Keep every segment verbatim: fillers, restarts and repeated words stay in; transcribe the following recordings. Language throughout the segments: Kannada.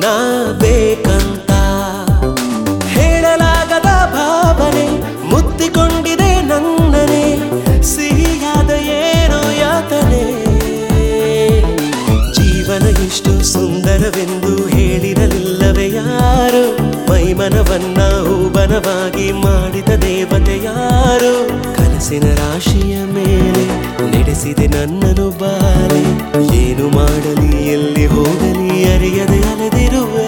ನಾ ಬೇಕಂತ ಹೇಳಲಾಗದ ಭಾವನೆ ಮುತ್ತಿಕೊಂಡಿದೆ ನನ್ನನೆ ಸಿಹಿಯಾದ ಏನೋ ಯಾತನೆ ಜೀವನ ಇಷ್ಟು ಸುಂದರವೆಂದು ಹೇಳಿರಲಿಲ್ಲವೇ ಯಾರು ಮೈಮನವನ್ನ ಹೂಬನವಾಗಿ ಮಾಡಿದ ದೇವತೆ ಯಾರು ಕನಸಿನ ರಾಶಿಯ ಮೇಲೆ ನಡೆಸಿದೆ ನನ್ನನು ಬಾರಿ ಏನು ಮಾಡಲಿ ಎಲ್ಲಿ ಹೋಗಲಿ ಅರಿಯದೆ ಅಲೆದಿರುವೆ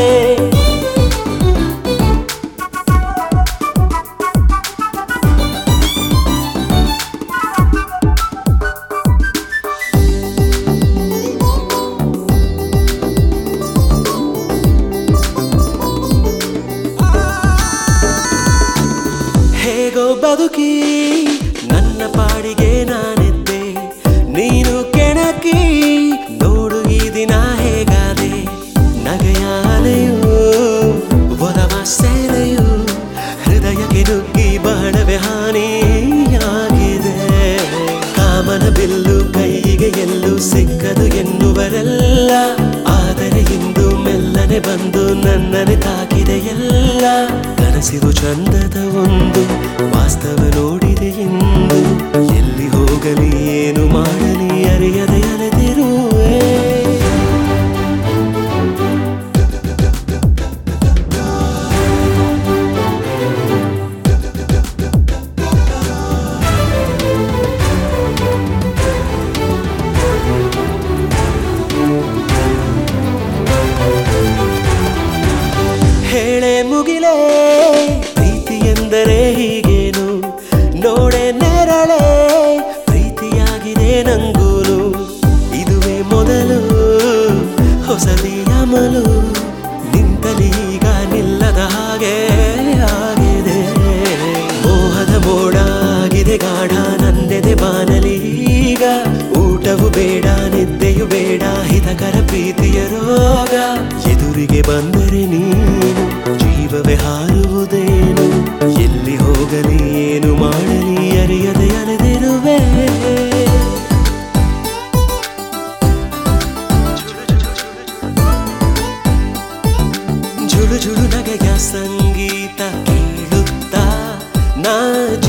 ಹೇಗೋ ಬದುಕಿ ನನ್ನ ಪಾಡಿಗೆ ನಾನಿದ್ದೆ ನೀನು ಕೆಣಕಿ ನೋಡು ಈ ದಿನ ಹೇಗಾದೆ ನಗೆಯ ಅಲೆಯು ಒಲವ ಸೆಲೆಯು ಹೃದಯಕ್ಕೆ ನುಗ್ಗಿ ಬಹಳವೇ ಹಾನಿಯಾಗಿದೆ ಕಾಮನ ಬಿಲ್ಲು ಕೈಗೆ ಎಲ್ಲೂ ಸಿಕ್ಕದು ಎನ್ನುವರೆಲ್ಲ ಆದರೆ ಇಂದು ಮೆಲ್ಲನೆ ಬಂದು ನನ್ನನೆ ತಾಕಿದೆ ಎಲ್ಲ ಕನಸಿರು ಚಂದದ ಒಂದು ವಾಸ್ತವ ನೋಡಿದೆ ಇಂದು ಎಲ್ಲಿ ಹೋಗಲಿ ಏನು ಮಾಡಲಿ ಅರಿಯದೆ ಅಲೆದಿರುವೆ ಹೇಳೆ ಮುಗಿಲೇ ಪ್ರೀತಿ ಎಂದರೆ ಹೀಗೇನು ನೋಡೆ ನೆರಳೆ ಪ್ರೀತಿಯಾಗಿದೆ ನಂಗೂನು ಇದುವೇ ಮೊದಲು ಹೊಸದಿ ಅಮಲು ನಿಂತಲಿ ಈಗ ನಿಲ್ಲದ ಹಾಗೆ ಆಗಿದೆ ಮೋಹದ ಮೋಡ ಆಗಿದೆ ಗಾಢ ನಂದೆದೆ ಬಾನಲಿ ಈಗ ಊಟವು ಬೇಡ ನಿದ್ದೆಯು ಬೇಡ ಹಿತಕರ ಪ್ರೀತಿಯ ರೋಗ ಎದುರಿಗೆ ಬಂದರೆ ನೀನು ಜೀವವೇ ಹಾರುವುದೇನು ಎಲ್ಲಿ ಹೋಗಲಿ ಏನು ಮಾಡಲಿ ಅರಿಯದೆ ಅಲೆದಿರುವೆ ಜುಳು ಜುಳು ನಗೆಯ ಸಂಗೀತ ಕೇಳುತ್ತಾ ನಾ